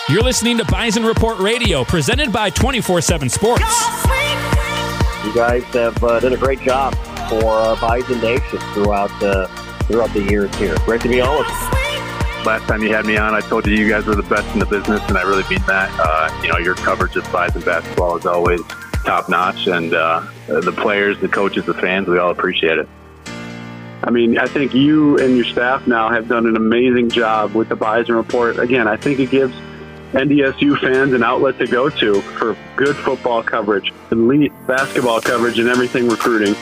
You're listening to Bison Report Radio, presented by 24/7 Sports. You guys have done a great job for Bison Nation throughout the years here. Great to be on with you. Last time you had me on, I told you guys were the best in the business, and I really mean that. Your coverage of Bison basketball is always top-notch, and the players, the coaches, the fans, we all appreciate it. I mean, I think you and your staff now have done an amazing job with the Bison Report. Again, I think it gives NDSU fans an outlet to go to for good football coverage, elite basketball coverage, and everything recruiting.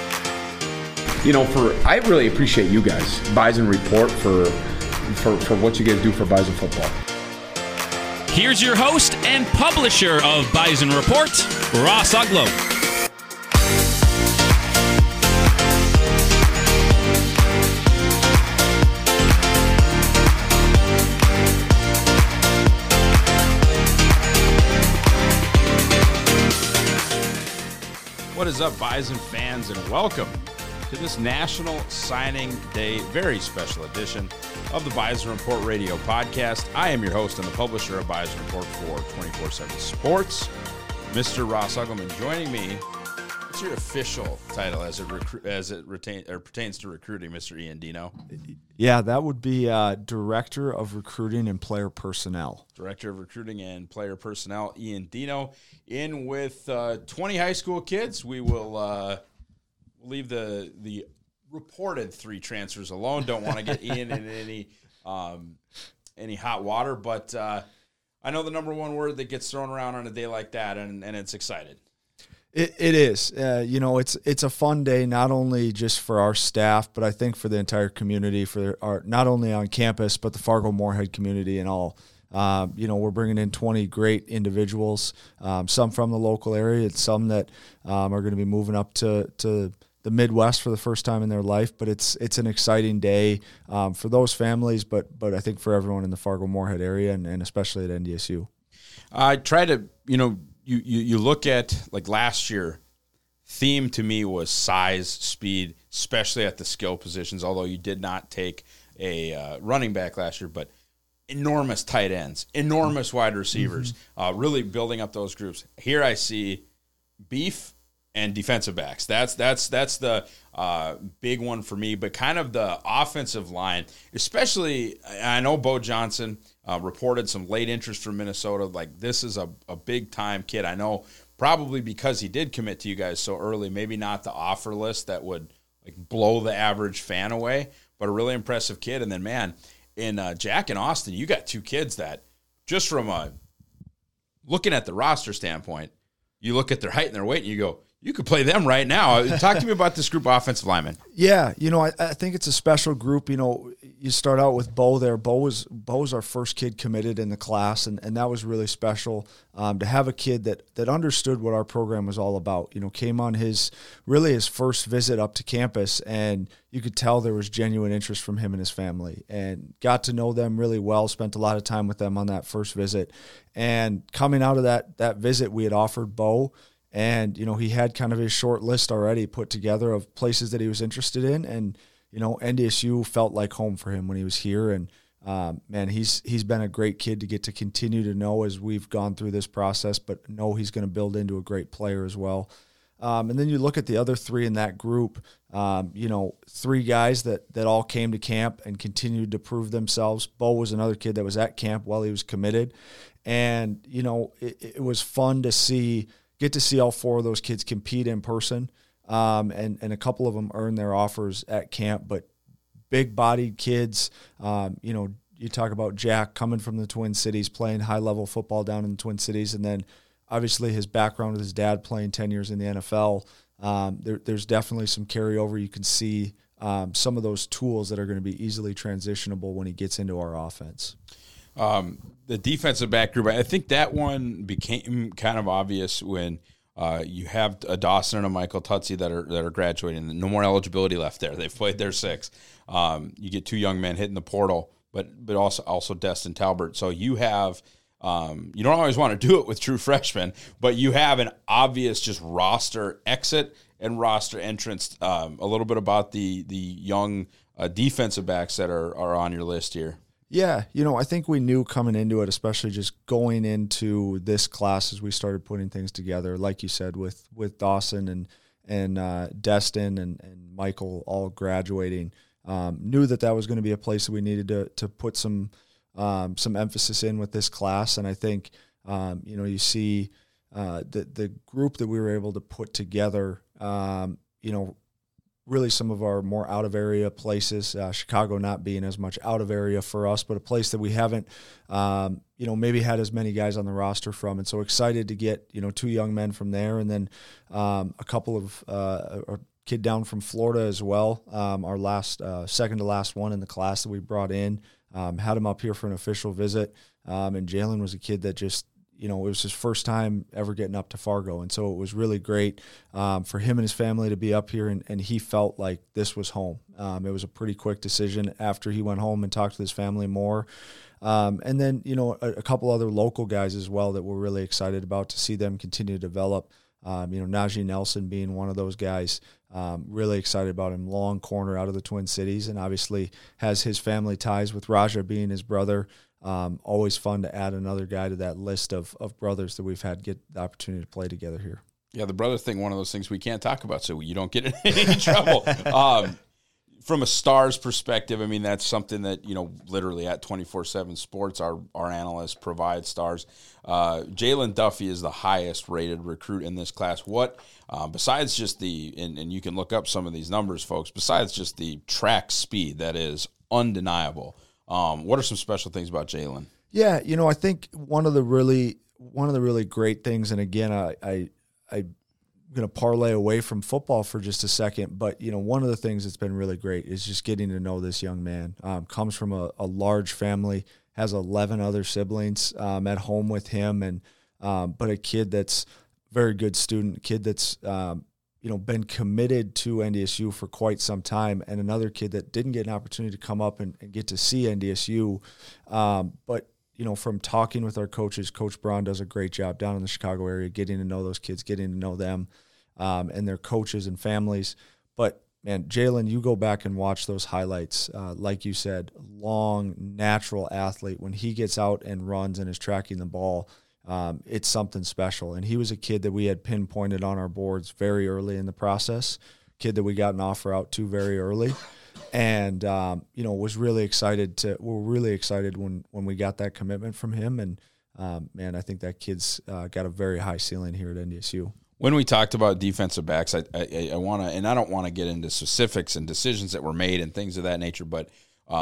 I really appreciate you guys, Bison Report, for what you guys do for Bison football. Here's your host and publisher of Bison Report, Ross Uglow. What is up, Bison fans, and welcome to this National Signing Day, very special edition of the Bison Report Radio podcast. I am your host and the publisher of Bison Report for 24/7 Sports, Mr. Ross Uggleman. Joining me, what's your official title as it pertains to recruiting, Mr. Ian Dino? Yeah, that would be Director of Recruiting and Player Personnel. Director of Recruiting and Player Personnel, Ian Dino. In with 20 high school kids. We will leave the reported 3 transfers alone. Don't want to get Ian in any hot water, but I know the number one word that gets thrown around on a day like that, and it's excited. It is. It's a fun day, not only just for our staff, but I think for the entire community, for our not only on campus, but the Fargo-Moorhead community and all. We're bringing in 20 great individuals, some from the local area, and some that are going to be moving up to the Midwest for the first time in their life. But it's an exciting day for those families, but I think for everyone in the Fargo-Moorhead area and especially at NDSU. I try to, you look at, like last year, theme to me was size, speed, especially at the skill positions, although you did not take a running back last year, but enormous tight ends, enormous wide receivers, really building up those groups. Here I see beef and defensive backs. That's the big one for me, but kind of the offensive line, especially, I know Bo Johnson reported some late interest from Minnesota. Like, this is a big-time kid. I know probably because he did commit to you guys so early, maybe not the offer list that would like blow the average fan away, but a really impressive kid. And then, man, in Jack and Austin, you got 2 kids that just from looking at the roster standpoint, you look at their height and their weight and you go, you could play them right now. Talk to me about this group of offensive linemen. Yeah, I think it's a special group. You start out with Bo there. Bo was our first kid committed in the class, and that was really special to have a kid that understood what our program was all about. Came on his first visit up to campus, and you could tell there was genuine interest from him and his family, and got to know them really well, spent a lot of time with them on that first visit. And coming out of that visit, we had offered Bo, and, he had kind of his short list already put together of places that he was interested in. And, NDSU felt like home for him when he was here. And, he's been a great kid to get to continue to know as we've gone through this process, but know he's going to build into a great player as well. And then you look at the other 3 in that group, 3 guys that all came to camp and continued to prove themselves. Bo was another kid that was at camp while he was committed. And, it was fun to get to see all 4 of those kids compete in person, and a couple of them earn their offers at camp. But big-bodied kids, you talk about Jack coming from the Twin Cities, playing high-level football down in the Twin Cities, and then obviously his background with his dad playing 10 years in the NFL. There's definitely some carryover. You can see some of those tools that are going to be easily transitionable when he gets into our offense. The defensive back group, I think that one became kind of obvious when you have a Dawson and a Michael Tutsi that are graduating. No more eligibility left there. They've played their 6. You get 2 young men hitting the portal, but also Destin Talbert. So you have you don't always want to do it with true freshmen, but you have an obvious just roster exit and roster entrance. A little bit about the young defensive backs that are on your list here. Yeah, I think we knew coming into it, especially just going into this class as we started putting things together, like you said, with Dawson and Destin and Michael all graduating, knew that was going to be a place that we needed to put some emphasis in with this class. And I think, you see the group that we were able to put together, really some of our more out-of-area places, Chicago not being as much out-of-area for us, but a place that we haven't, maybe had as many guys on the roster from. And so excited to get, 2 young men from there. And then a couple of a kid down from Florida as well, our last second to last one in the class that we brought in, had him up here for an official visit. And Jalen was a kid that just, it was his first time ever getting up to Fargo. And so it was really great for him and his family to be up here, and he felt like this was home. It was a pretty quick decision after he went home and talked to his family more. And then, a couple other local guys as well that we're really excited about to see them continue to develop. Najee Nelson being one of those guys, really excited about him, long corner out of the Twin Cities, and obviously has his family ties with Raja being his brother. Always fun to add another guy to that list of brothers that we've had get the opportunity to play together here. Yeah, the brother thing, one of those things we can't talk about so you don't get in any trouble. From a Stars perspective, I mean, that's something that, literally at 24/7 Sports, our analysts provide Stars. Jalen Duffy is the highest rated recruit in this class. What, besides just and you can look up some of these numbers, folks, besides just the track speed that is undeniable, what are some special things about Jalen? Yeah, I think one of the really great things, and again, I'm going to parlay away from football for just a second, but one of the things that's been really great is just getting to know this young man. Comes from a large family, has 11 other siblings at home with him, and but a kid that's very good student, kid that's been committed to NDSU for quite some time, and another kid that didn't get an opportunity to come up and get to see NDSU. But, from talking with our coaches, Coach Braun does a great job down in the Chicago area, getting to know those kids, getting to know them and their coaches and families. But, man, Jalen, you go back and watch those highlights. Like you said, long, natural athlete. When he gets out and runs and is tracking the ball, it's something special. And he was a kid that we had pinpointed on our boards very early in the process, kid that we got an offer out to very early. And, was really excited we're really excited when we got that commitment from him. And, man, I think that kid's got a very high ceiling here at NDSU. When we talked about defensive backs, I want to, and I don't want to get into specifics and decisions that were made and things of that nature, but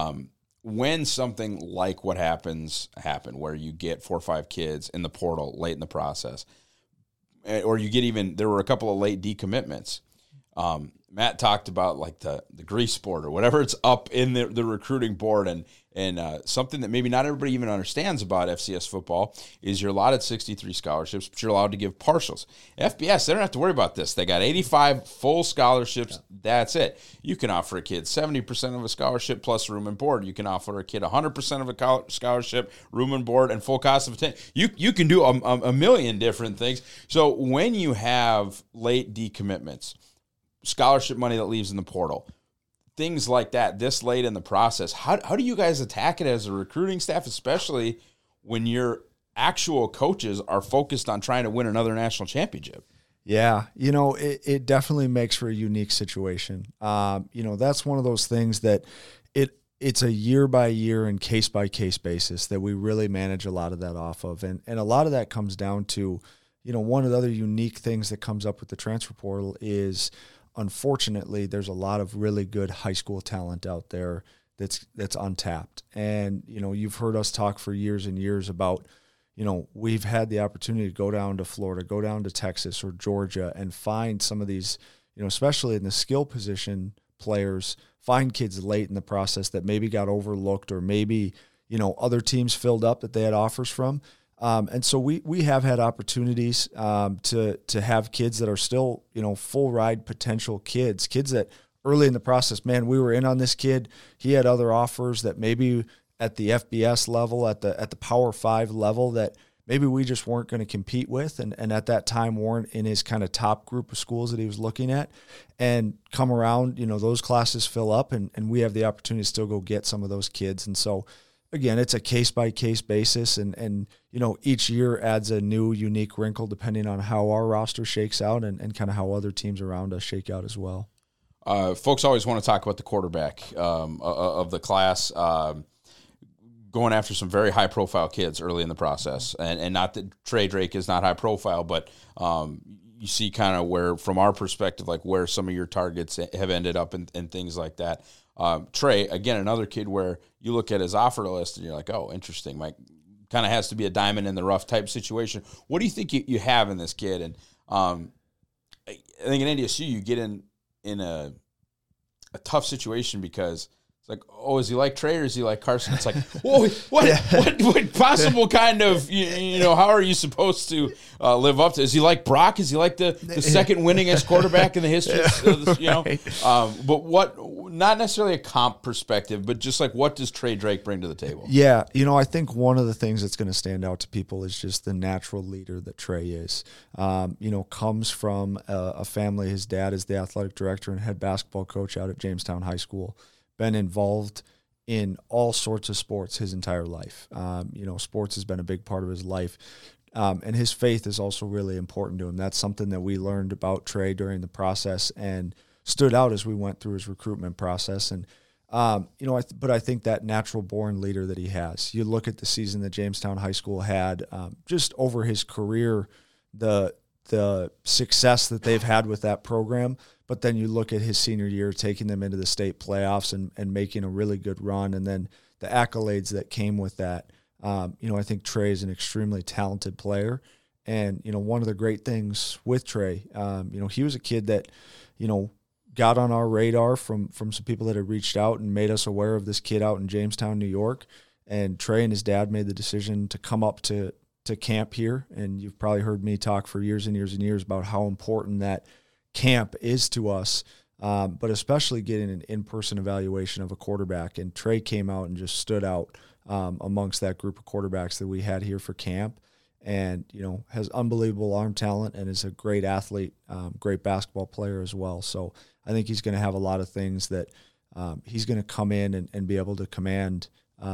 when something like what happened, where you get 4 or 5 kids in the portal late in the process, or you get there were a couple of late decommitments. Matt talked about like the grease board or whatever it's up in the recruiting board, and something that maybe not everybody even understands about FCS football is you're allotted 63 scholarships, but you're allowed to give partials. FBS, they don't have to worry about this. They got 85 full scholarships. Yeah. That's it. You can offer a kid 70% of a scholarship plus room and board. You can offer a kid 100% of a scholarship, room and board, and full cost of attendance. You can do a million different things. So when you have late decommitments, scholarship money that leaves in the portal, things like that this late in the process, how do you guys attack it as a recruiting staff, especially when your actual coaches are focused on trying to win another national championship? Yeah, it definitely makes for a unique situation. That's one of those things that it's a year-by-year and case-by-case basis that we really manage a lot of that off of. And a lot of that comes down to, one of the other unique things that comes up with the transfer portal is, unfortunately, there's a lot of really good high school talent out there that's untapped. And, you've heard us talk for years and years about, we've had the opportunity to go down to Florida, go down to Texas or Georgia and find some of these, especially in the skill position players, find kids late in the process that maybe got overlooked or maybe, other teams filled up that they had offers from. And so we have had opportunities to have kids that are still, full ride potential kids that early in the process, man, we were in on this kid. He had other offers that maybe at the FBS level, at the Power 5 level that maybe we just weren't going to compete with and at that time weren't in his kind of top group of schools that he was looking at, and come around, those classes fill up and we have the opportunity to still go get some of those kids. And so again, it's a case-by-case basis, and each year adds a new, unique wrinkle depending on how our roster shakes out and kind of how other teams around us shake out as well. Folks always want to talk about the quarterback of the class, going after some very high-profile kids early in the process. And not that Trey Drake is not high-profile, but you see kind of where, from our perspective, like where some of your targets have ended up and things like that. Trey, again, another kid where you look at his offer list and you're like, oh, interesting. Mike kind of has to be a diamond in the rough type situation. What do you think you have in this kid? And I think in NDSU you get in a tough situation because it's like, oh, is he like Trey or is he like Carson? It's like, whoa, what possible kind of, how are you supposed to live up to? Is he like Brock? Is he like the second winningest quarterback in the history? But what, not necessarily a comp perspective, but just like, what does Trey Drake bring to the table? Yeah, I think one of the things that's going to stand out to people is just the natural leader that Trey is. Comes from a family. His dad is the athletic director and head basketball coach out at Jamestown High School. Been involved in all sorts of sports his entire life. Sports has been a big part of his life. And his faith is also really important to him. That's something that we learned about Trey during the process and stood out as we went through his recruitment process. And, but I think that natural born leader that he has, you look at the season that Jamestown High School had, just over his career, the success that they've had with that program. But then you look at his senior year, taking them into the state playoffs and making a really good run. And then the accolades that came with that. I think Trey is an extremely talented player. And, one of the great things with Trey, he was a kid that, got on our radar from some people that had reached out and made us aware of this kid out in Jamestown, New York. And Trey and his dad made the decision to come up to camp here. And you've probably heard me talk for years and years and years about how important that camp is to us, but especially getting an in-person evaluation of a quarterback. And Trey came out and just stood out amongst that group of quarterbacks that we had here for camp. And, has unbelievable arm talent and is a great athlete, great basketball player as well. So I think he's going to have a lot of things that he's going to come in and be able to command,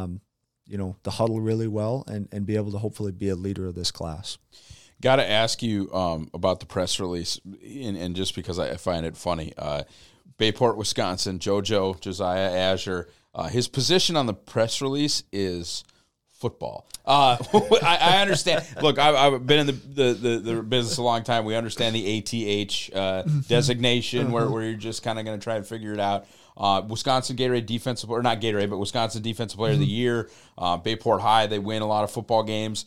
the huddle really well and be able to hopefully be a leader of this class. Got to ask you about the press release, and just because I find it funny. Bayport, Wisconsin, Josiah Azure. His position on the press release is football. I understand. Look, I've been in the business a long time. We understand the ATH designation where you're just kind of going to try and figure it out. Wisconsin Gatorade defensive, or not Gatorade, but Wisconsin Defensive Player of the Year. Bayport High, they win a lot of football games.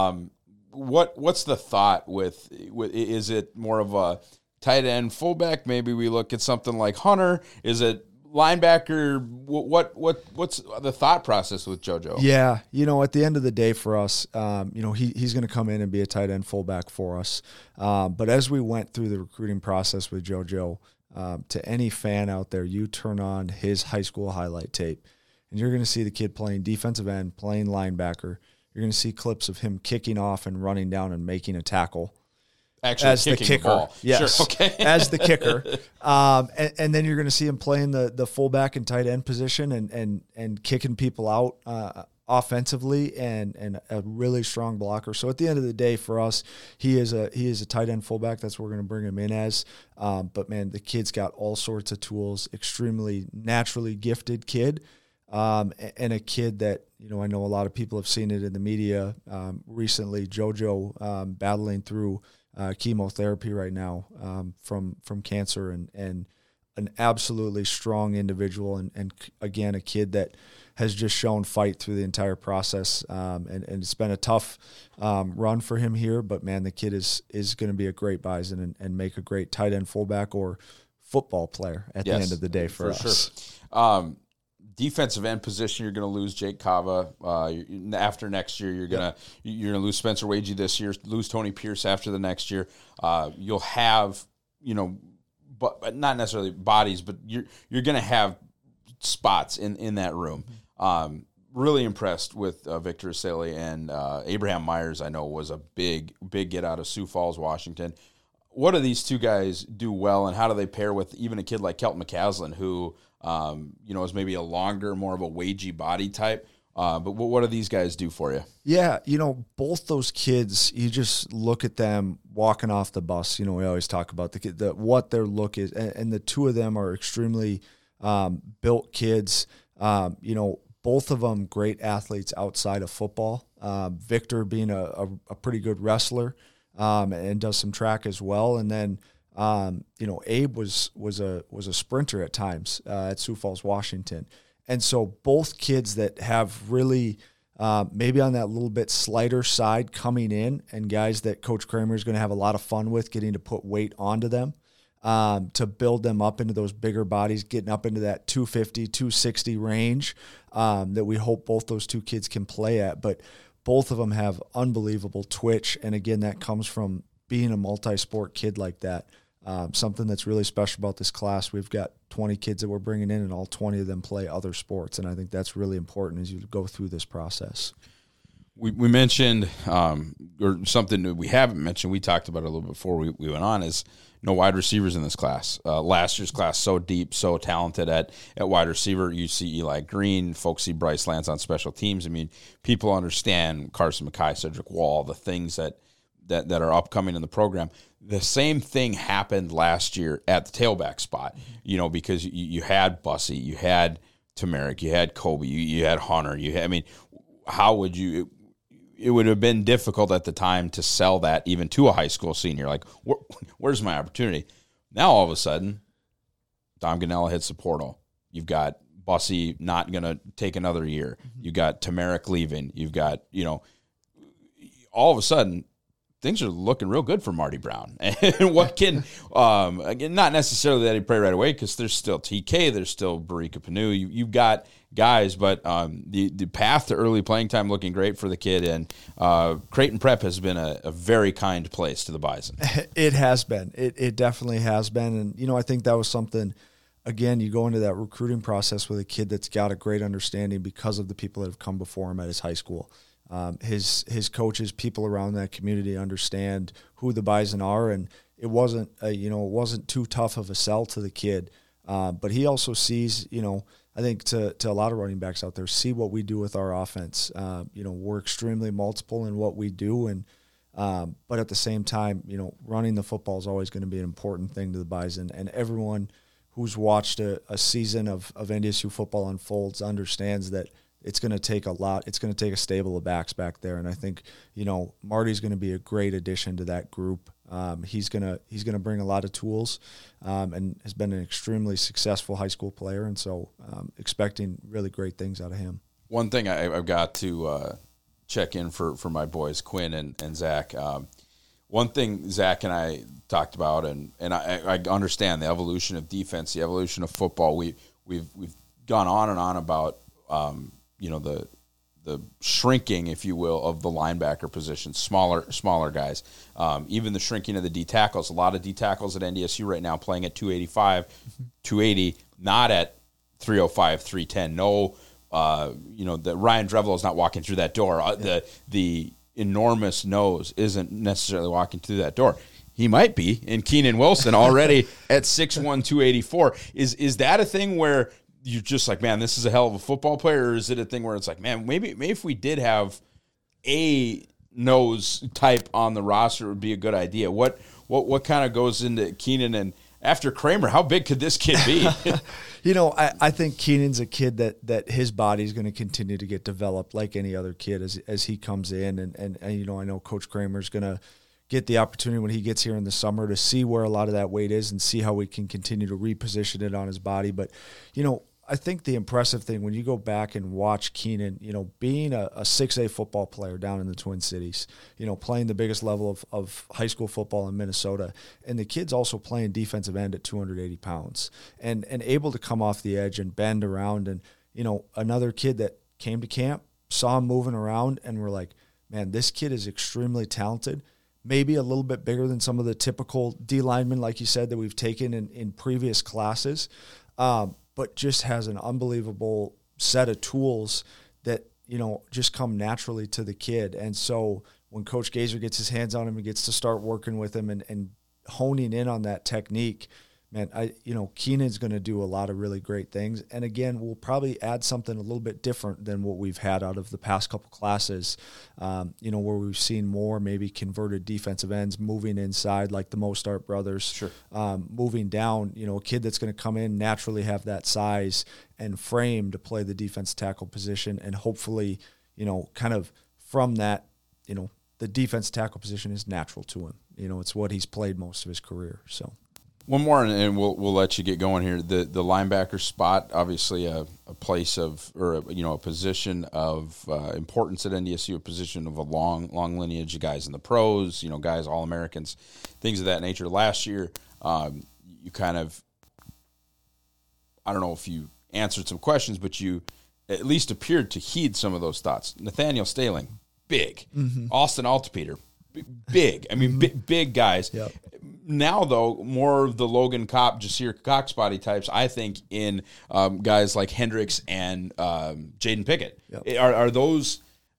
What's the thought with is it more of a tight end fullback? Maybe we look at something like Hunter. Is it linebacker? What's the thought process with JoJo? Yeah, at the end of the day for us, he's going to come in and be a tight end fullback for us. But as we went through the recruiting process with JoJo, to any fan out there, you turn on his high school highlight tape, and you're going to see the kid playing defensive end, playing linebacker. You're going to see clips of him kicking off and running down and making a tackle. Actually, as the kicker, ball. Yes, sure. Okay. As the kicker, and then you're going to see him playing the fullback and tight end position and kicking people out offensively and a really strong blocker. So at the end of the day, for us, he is a tight end fullback. That's what we're going to bring him in as. But man, the kid's got all sorts of tools. Extremely naturally gifted kid. And a kid that, I know a lot of people have seen it in the media recently, JoJo battling through chemotherapy right now from cancer and an absolutely strong individual and again, a kid that has just shown fight through the entire process. And it's been a tough run for him here, but man, the kid is going to be a great Bison and make a great tight end fullback or football player at the end of the day for us. Sure. Defensive end position, you're going to lose Jake Cava. After next year, you're going to lose Spencer Wagey this year, lose Tony Pierce after the next year. You'll have, but not necessarily bodies, but you're going to have spots in that room. Really impressed with Victor Aseli and Abraham Myers. I know was a big get out of Sioux Falls, Washington. What do these two guys do well, and how do they pair with even a kid like Kelton McCaslin, who is maybe a longer, more of a wagey body type? But what do these guys do for you? Yeah, both those kids, you just look at them walking off the bus. We always talk about what their look is, and the two of them are extremely built kids. Both of them great athletes outside of football. Victor being a pretty good wrestler and does some track as well, and then Abe was a sprinter at times at Sioux Falls, Washington. And so both kids that have really maybe on that little bit slighter side coming in, and guys that Coach Kramer is going to have a lot of fun with getting to put weight onto them to build them up into those bigger bodies, getting up into that 250, 260 range that we hope both those two kids can play at. But both of them have unbelievable twitch. And again, that comes from being a multi-sport kid like that. Something that's really special about this class, we've got 20 kids that we're bringing in, and all 20 of them play other sports. And I think that's really important as you go through this process. We mentioned, or something that we haven't mentioned, we talked about it a little bit before we went on, is no wide receivers in this class. Last year's class, so deep, so talented at wide receiver. You see Eli Green, folks see Bryce Lance on special teams. I mean, people understand Carson McKay, Cedric Wall, the things that are upcoming in the program. The same thing happened last year at the tailback spot, because you had Bussy, you had Tamarick, you had Kobe, you had Hunter. How would you – it would have been difficult at the time to sell that even to a high school senior. Like, where's my opportunity? Now, all of a sudden, Dom Ganella hits the portal. You've got Bussy not going to take another year. You've got Tamarick leaving. You've got, all of a sudden – things are looking real good for Marty Brown. And what can, again, not necessarily that he play right away, because there's still TK, there's still Barika Panu. You've got guys, but the path to early playing time looking great for the kid. And Creighton Prep has been a very kind place to the Bison. It has been. It definitely has been. And, I think that was something, again, you go into that recruiting process with a kid that's got a great understanding because of the people that have come before him at his high school. His coaches, people around that community understand who the Bison are, and it wasn't too tough of a sell to the kid. But he also sees, I think to a lot of running backs out there, see what we do with our offense. We're extremely multiple in what we do, and but at the same time, running the football is always going to be an important thing to the Bison, and everyone who's watched a season of NDSU football unfolds understands that it's going to take a lot. It's going to take a stable of backs back there, and I think Marty's going to be a great addition to that group. He's going to bring a lot of tools, and has been an extremely successful high school player, and so expecting really great things out of him. One thing I've got to check in for my boys Quinn and Zach. One thing Zach and I talked about, and I understand the evolution of defense, the evolution of football. We've gone on and on about. The shrinking, if you will, of the linebacker position, smaller guys. Even the shrinking of the D tackles. A lot of D tackles at NDSU right now playing at 285, 280, not at 305, 310. No, the Ryan Drevelo is not walking through that door. The enormous nose isn't necessarily walking through that door. He might be. And Keenan Wilson already at 6'1", 284. Is that a thing where you're just like, man, this is a hell of a football player? Or is it a thing where it's like, man, maybe if we did have a nose type on the roster, it would be a good idea? What kind of goes into Keenan? And after Kramer, how big could this kid be? I think Keenan's a kid that his body's going to continue to get developed like any other kid as he comes in. And I know Coach Kramer's going to get the opportunity when he gets here in the summer to see where a lot of that weight is and see how we can continue to reposition it on his body. But, I think the impressive thing when you go back and watch Keenan, being a 6A football player down in the Twin Cities, playing the biggest level of high school football in Minnesota, and the kid's also playing defensive end at 280 pounds and able to come off the edge and bend around. And, another kid that came to camp, saw him moving around, and we're like, man, this kid is extremely talented, maybe a little bit bigger than some of the typical D linemen, like you said, that we've taken in previous classes. But just has an unbelievable set of tools that, just come naturally to the kid. And so when Coach Gazer gets his hands on him and gets to start working with him and honing in on that technique, man, Keenan's going to do a lot of really great things. And again, we'll probably add something a little bit different than what we've had out of the past couple classes, where we've seen more maybe converted defensive ends moving inside like the Mostart brothers, Sure. Moving down, a kid that's going to come in, naturally have that size and frame to play the defense tackle position. And hopefully, kind of from that, the defense tackle position is natural to him. It's what he's played most of his career. So. One more, and we'll let you get going here. The linebacker spot, obviously a place of, or a position of importance at NDSU, a position of a long lineage of guys in the pros, guys All-Americans, things of that nature. Last year, you kind of, I don't know if you answered some questions, but you at least appeared to heed some of those thoughts. Nathaniel Staling, big. Mm-hmm. Austin Altepeter, big. I mean, big guys. Yep. Now, though, more of the Logan Kopp, Jasir Cox body types, I think, in guys like Hendricks and Jaden Pickett. Yep. Are those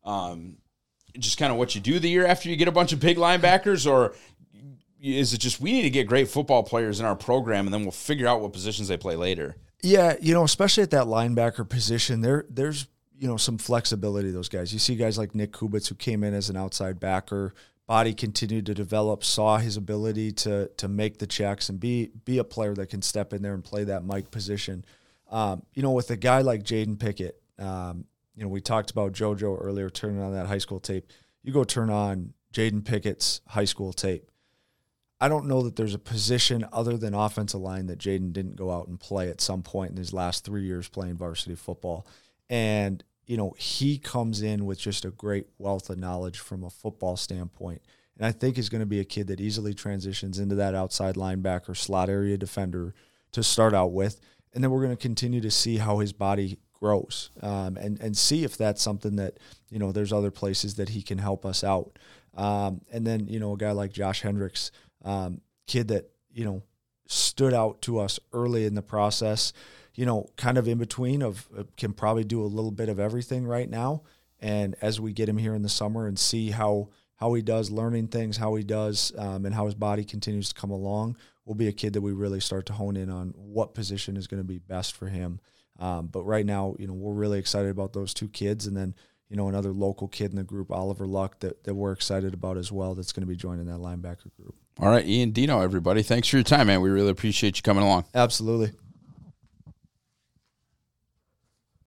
just kind of what you do the year after you get a bunch of big linebackers, or is it just we need to get great football players in our program and then we'll figure out what positions they play later? Yeah, especially at that linebacker position, there's some flexibility to those guys. You see guys like Nick Kubitz, who came in as an outside backer. Body continued to develop, saw his ability to make the checks and be a player that can step in there and play that Mike position. With a guy like Jaden Pickett, we talked about JoJo earlier, turning on that high school tape. You go turn on Jaden Pickett's high school tape. I don't know that there's a position other than offensive line that Jaden didn't go out and play at some point in his last 3 years playing varsity football. And he comes in with just a great wealth of knowledge from a football standpoint. And I think he's going to be a kid that easily transitions into that outside linebacker, slot area defender to start out with. And then we're going to continue to see how his body grows and see if that's something that, there's other places that he can help us out. And then, a guy like Josh Hendricks, kid that, stood out to us early in the process, kind of in between of can probably do a little bit of everything right now. And as we get him here in the summer and see how he does learning things, how he does, and how his body continues to come along, will be a kid that we really start to hone in on what position is going to be best for him. But right now, we're really excited about those two kids. And then, another local kid in the group, Oliver Luck, that we're excited about as well, that's going to be joining that linebacker group. All right, Ian Dino, everybody. Thanks for your time, man. We really appreciate you coming along. Absolutely.